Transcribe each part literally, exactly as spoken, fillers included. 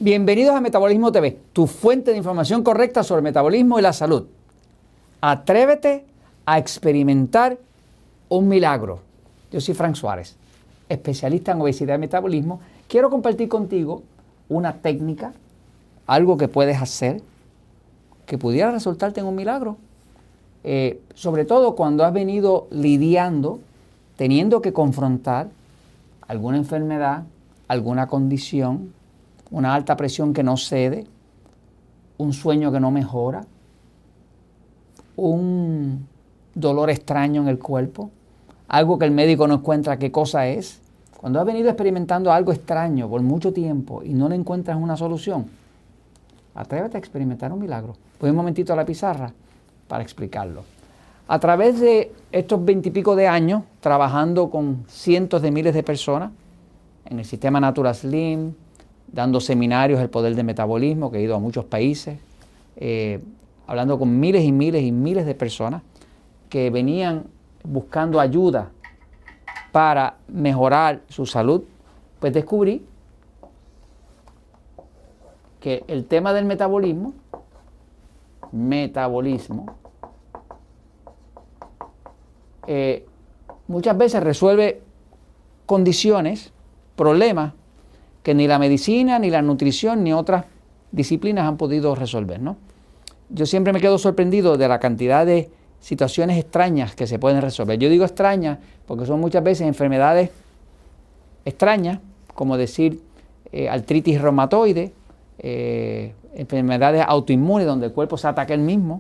Bienvenidos a Metabolismo T V, tu fuente de información correcta sobre el metabolismo y la salud. Atrévete a experimentar un milagro. Yo soy Frank Suárez, especialista en obesidad y metabolismo. Quiero compartir contigo una técnica, algo que puedes hacer que pudiera resultarte en un milagro. Eh, sobre todo cuando has venido lidiando, teniendo que confrontar alguna enfermedad, alguna condición, una alta presión que no cede, un sueño que no mejora, un dolor extraño en el cuerpo, algo que el médico no encuentra qué cosa es. Cuando has venido experimentando algo extraño por mucho tiempo y no le encuentras una solución, atrévete a experimentar un milagro. Voy un momentito a la pizarra para explicarlo. A través de estos veintipico de años, trabajando con cientos de miles de personas en el sistema Natural Slim, dando seminarios El Poder del Metabolismo, que he ido a muchos países, eh, hablando con miles y miles y miles de personas que venían buscando ayuda para mejorar su salud, pues descubrí que el tema del metabolismo, metabolismo, eh, muchas veces resuelve condiciones, problemas, que ni la medicina, ni la nutrición, ni otras disciplinas han podido resolver, ¿no? Yo siempre me quedo sorprendido de la cantidad de situaciones extrañas que se pueden resolver. Yo digo extrañas porque son muchas veces enfermedades extrañas, como decir eh, artritis reumatoide, eh, enfermedades autoinmunes donde el cuerpo se ataca él mismo,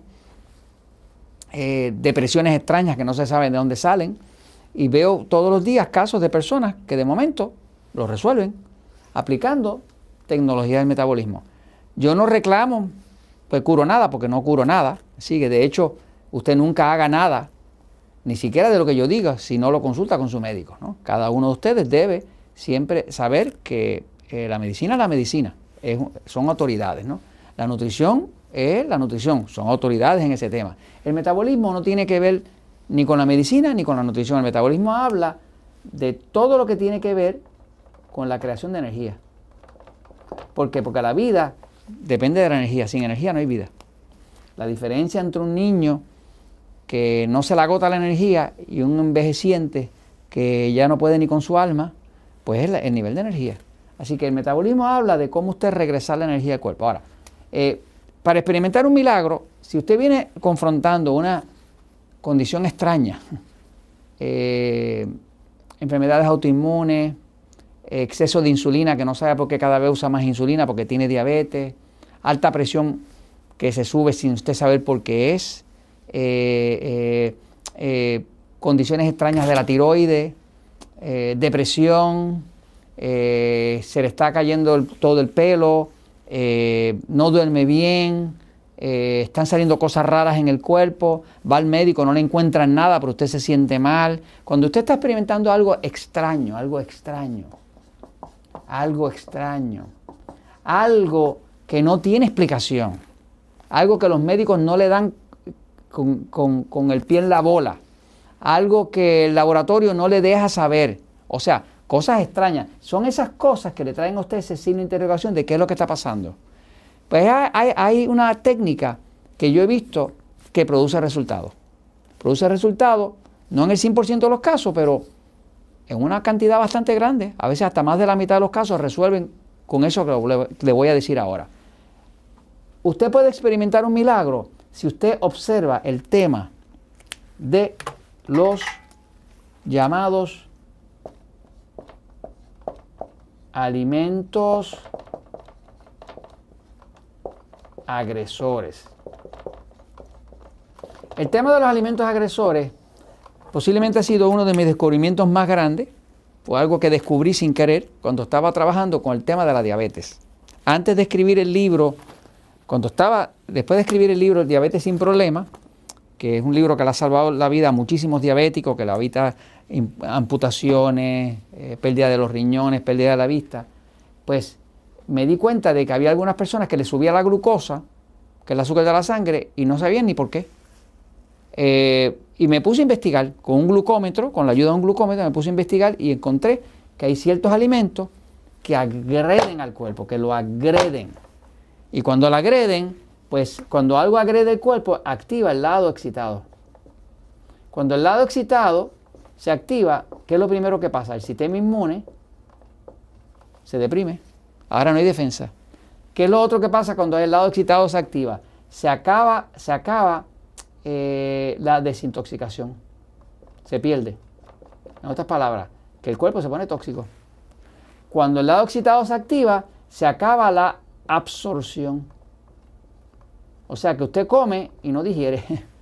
eh, depresiones extrañas que no se sabe de dónde salen, y veo todos los días casos de personas que de momento lo resuelven aplicando tecnología del metabolismo. Yo no reclamo, pues curo nada, porque no curo nada. Así que de hecho, usted nunca haga nada, ni siquiera de lo que yo diga, si no lo consulta con su médico, ¿no? Cada uno de ustedes debe siempre saber que eh, la medicina es la medicina, es, son autoridades, ¿no? La nutrición es la nutrición, son autoridades en ese tema. El metabolismo no tiene que ver ni con la medicina ni con la nutrición. El metabolismo habla de todo lo que tiene que ver con la creación de energía. ¿Por qué? Porque la vida depende de la energía. Sin energía no hay vida. La diferencia entre un niño que no se le agota la energía y un envejeciente que ya no puede ni con su alma, pues es el nivel de energía. Así que el metabolismo habla de cómo usted regresar la energía al cuerpo. Ahora, eh, para experimentar un milagro, si usted viene confrontando una condición extraña, eh, enfermedades autoinmunes, exceso de insulina, que no sabe por qué cada vez usa más insulina, porque tiene diabetes, alta presión que se sube sin usted saber por qué es, eh, eh, eh, condiciones extrañas de la tiroides, eh, depresión, eh, se le está cayendo el, todo el pelo, eh, no duerme bien, eh, están saliendo cosas raras en el cuerpo, va al médico, no le encuentran nada, pero usted se siente mal. Cuando usted está experimentando algo extraño, algo extraño, algo extraño, algo que no tiene explicación, algo que los médicos no le dan con, con, con el pie en la bola, algo que el laboratorio no le deja saber, o sea, cosas extrañas, son esas cosas que le traen a usted ese signo de interrogación de qué es lo que está pasando. Pues hay, hay una técnica que yo he visto que produce resultados, produce resultados, no en el cien por ciento de los casos, pero en una cantidad bastante grande, a veces hasta más de la mitad de los casos resuelven con eso que le voy a decir ahora. Usted puede experimentar un milagro si usted observa el tema de los llamados alimentos agresores. El tema de los alimentos agresores posiblemente ha sido uno de mis descubrimientos más grandes. Fue algo que descubrí sin querer cuando estaba trabajando con el tema de la diabetes. Antes de escribir el libro, cuando estaba, después de escribir el libro Diabetes sin Problemas, que es un libro que le ha salvado la vida a muchísimos diabéticos, que le evita amputaciones, eh, pérdida de los riñones, pérdida de la vista, pues me di cuenta de que había algunas personas que le subía la glucosa, que es el azúcar de la sangre, y no sabían ni por qué. Eh, y me puse a investigar con un glucómetro, con la ayuda de un glucómetro, me puse a investigar y encontré que hay ciertos alimentos que agreden al cuerpo, que lo agreden. Y cuando lo agreden, pues cuando algo agrede el cuerpo, activa el lado excitado. Cuando el lado excitado se activa, ¿qué es lo primero que pasa? El sistema inmune se deprime. Ahora no hay defensa. ¿Qué es lo otro que pasa cuando el lado excitado se activa? Se acaba, se acaba eh, la desintoxicación. Se pierde. En otras palabras, que el cuerpo se pone tóxico. Cuando el lado excitado se activa, se acaba la absorción. O sea que usted come y no digiere.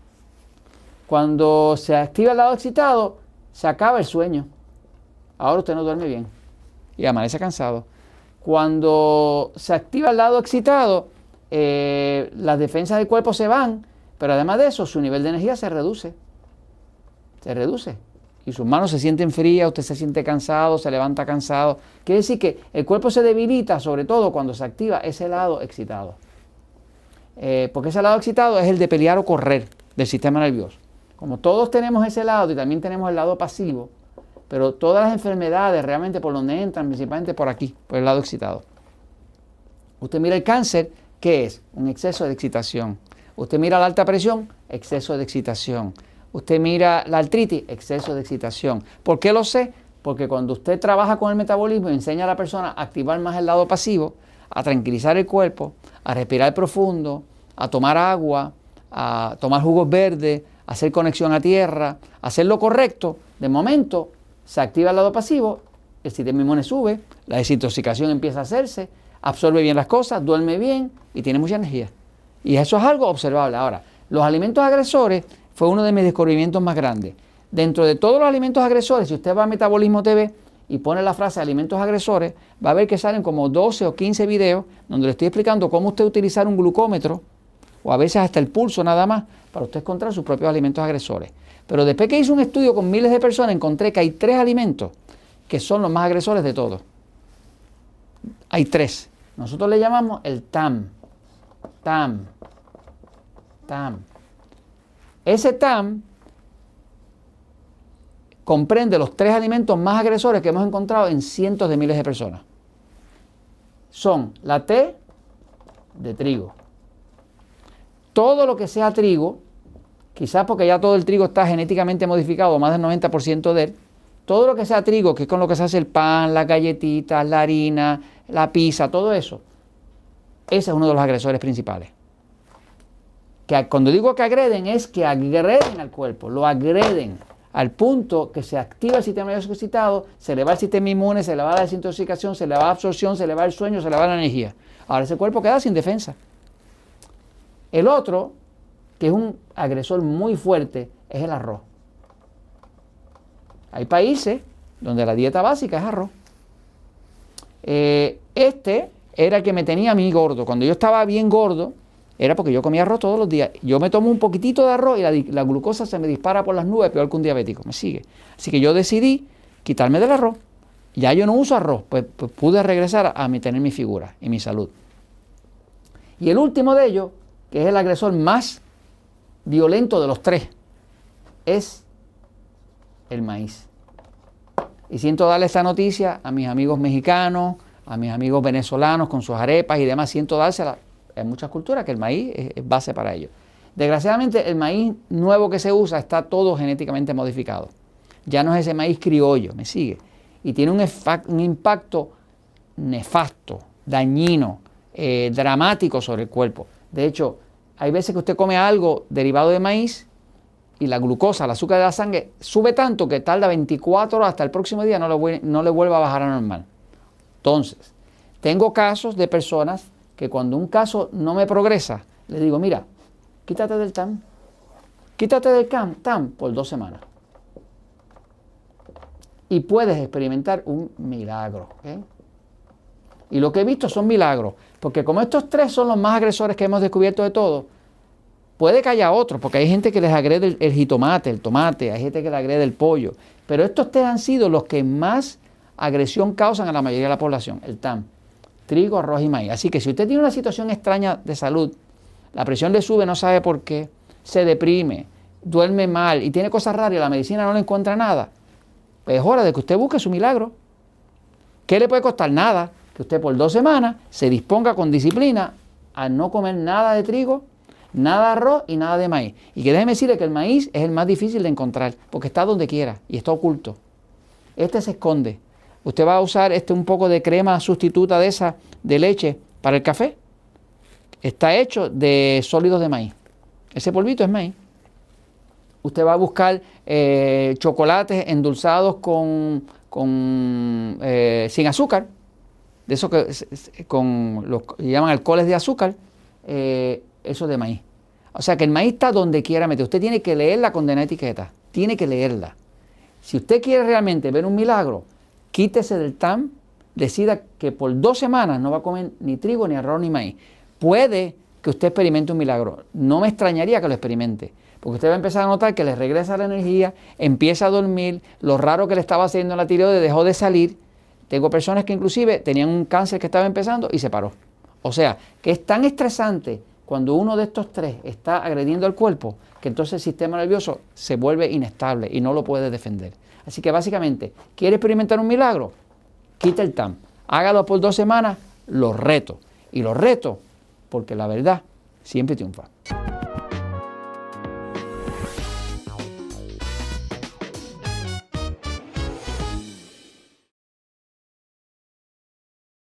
Cuando se activa el lado excitado, se acaba el sueño. Ahora usted no duerme bien y amanece cansado. Cuando se activa el lado excitado, eh, las defensas del cuerpo se van, pero además de eso, su nivel de energía se reduce. Se reduce. Y sus manos se sienten frías, usted se siente cansado, se levanta cansado. Quiere decir que el cuerpo se debilita, sobre todo cuando se activa ese lado excitado. Eh, porque ese lado excitado es el de pelear o correr del sistema nervioso. Como todos tenemos ese lado y también tenemos el lado pasivo, pero todas las enfermedades realmente por donde entran, principalmente por aquí, por el lado excitado. Usted mira el cáncer, ¿qué es? Un exceso de excitación. Usted mira la alta presión, exceso de excitación. Usted mira la artritis, exceso de excitación. ¿Por qué lo sé? Porque cuando usted trabaja con el metabolismo y enseña a la persona a activar más el lado pasivo, a tranquilizar el cuerpo, a respirar profundo, a tomar agua, a tomar jugos verdes, a hacer conexión a tierra, a hacer lo correcto, de momento se activa el lado pasivo, el sistema inmune sube, la desintoxicación empieza a hacerse, absorbe bien las cosas, duerme bien y tiene mucha energía. Y eso es algo observable. Ahora, los alimentos agresores fue uno de mis descubrimientos más grandes. Dentro de todos los alimentos agresores, si usted va a Metabolismo T V y pone la frase alimentos agresores, va a ver que salen como doce o quince videos donde le estoy explicando cómo usted utilizar un glucómetro o a veces hasta el pulso nada más para usted encontrar sus propios alimentos agresores. Pero después que hice un estudio con miles de personas, encontré que hay tres alimentos que son los más agresores de todos. Hay tres. Nosotros le llamamos el T A M. T A M. T A M. Ese T A M comprende los tres alimentos más agresores que hemos encontrado en cientos de miles de personas. Son la T de trigo. Todo lo que sea trigo, quizás porque ya todo el trigo está genéticamente modificado, más del noventa por ciento de él, todo lo que sea trigo, que es con lo que se hace el pan, las galletitas, la harina, la pizza, todo eso, ese es uno de los agresores principales. Que cuando digo que agreden, es que agreden al cuerpo, lo agreden al punto que se activa el sistema nervioso excitado, se le va el sistema inmune, se le va la desintoxicación, se le va la absorción, se le va el sueño, se le va la energía. Ahora ese cuerpo queda sin defensa. El otro, que es un agresor muy fuerte, es el arroz. Hay países donde la dieta básica es arroz. Eh, este era el que me tenía a mí gordo. Cuando yo estaba bien gordo, era porque yo comía arroz todos los días. Yo me tomo un poquitito de arroz y la, la glucosa se me dispara por las nubes, peor que un diabético. Me sigue. Así que yo decidí quitarme del arroz. Ya yo no uso arroz, pues, pues pude regresar a, a mi, tener mi figura y mi salud. Y el último de ellos, que es el agresor más violento de los tres, es el maíz. Y siento darle esta noticia a mis amigos mexicanos, a mis amigos venezolanos con sus arepas y demás, siento dársela. Hay muchas culturas que el maíz es, es base para ello. Desgraciadamente el maíz nuevo que se usa está todo genéticamente modificado. Ya no es ese maíz criollo, me sigue. Y tiene un, un impacto nefasto, dañino, eh, dramático sobre el cuerpo. De hecho, hay veces que usted come algo derivado de maíz y la glucosa, el azúcar de la sangre, sube tanto que tarda veinticuatro horas hasta el próximo día, no le, no le vuelve a bajar a normal. Entonces, tengo casos de personas que cuando un caso no me progresa, le digo, mira, quítate del T A M, quítate del T A M por dos semanas. Y puedes experimentar un milagro. ¿Okay? Y lo que he visto son milagros, porque como estos tres son los más agresores que hemos descubierto de todo, puede que haya otros, porque hay gente que les agrede el, el jitomate, el tomate, hay gente que le agrede el pollo, pero estos tres han sido los que más agresión causan a la mayoría de la población, el T A M, trigo, arroz y maíz. Así que si usted tiene una situación extraña de salud, la presión le sube, no sabe por qué, se deprime, duerme mal y tiene cosas raras y la medicina no le encuentra nada, pues es hora de que usted busque su milagro. ¿Qué le puede costar? Nada, que usted por dos semanas se disponga con disciplina a no comer nada de trigo, nada de arroz y nada de maíz. Y que déjeme decirle que el maíz es el más difícil de encontrar, porque está donde quiera y está oculto. Este se esconde. Usted va a usar este un poco de crema sustituta de esa de leche para el café. Está hecho de sólidos de maíz. Ese polvito es maíz. Usted va a buscar eh, chocolates endulzados con, con eh, sin azúcar, de eso que con los que llaman alcoholes de azúcar, eh, eso de maíz. O sea que el maíz está donde quiera meter. Usted tiene que leer la condena etiqueta, tiene que leerla. Si usted quiere realmente ver un milagro, quítese del T A M, decida que por dos semanas no va a comer ni trigo, ni arroz, ni maíz. Puede que usted experimente un milagro. No me extrañaría que lo experimente, porque usted va a empezar a notar que le regresa la energía, empieza a dormir, lo raro que le estaba haciendo en la tiroides dejó de salir. Tengo personas que inclusive tenían un cáncer que estaba empezando y se paró. O sea, que es tan estresante cuando uno de estos tres está agrediendo al cuerpo, que entonces el sistema nervioso se vuelve inestable y no lo puede defender. Así que básicamente, ¿quiere experimentar un milagro? Quita el T A M, hágalo por dos semanas, lo reto. Y lo reto porque la verdad siempre triunfa.